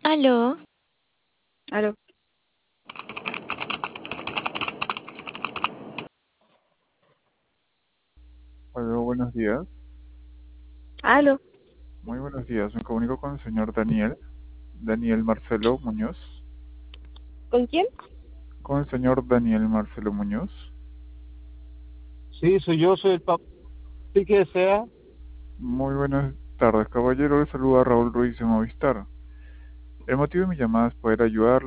Aló, Aló, Hola, buenos días. aló, Muy buenos días. Me comunico con el señor Daniel Marcelo Muñoz. ¿con quién? Con el señor Daniel Marcelo Muñoz. Sí, soy yo, soy el papá. ¿Sí que desea? Muy buenas tardes, caballero. Le saluda Raúl Ruiz de Movistar. El motivo de mi llamada es poder ayudarle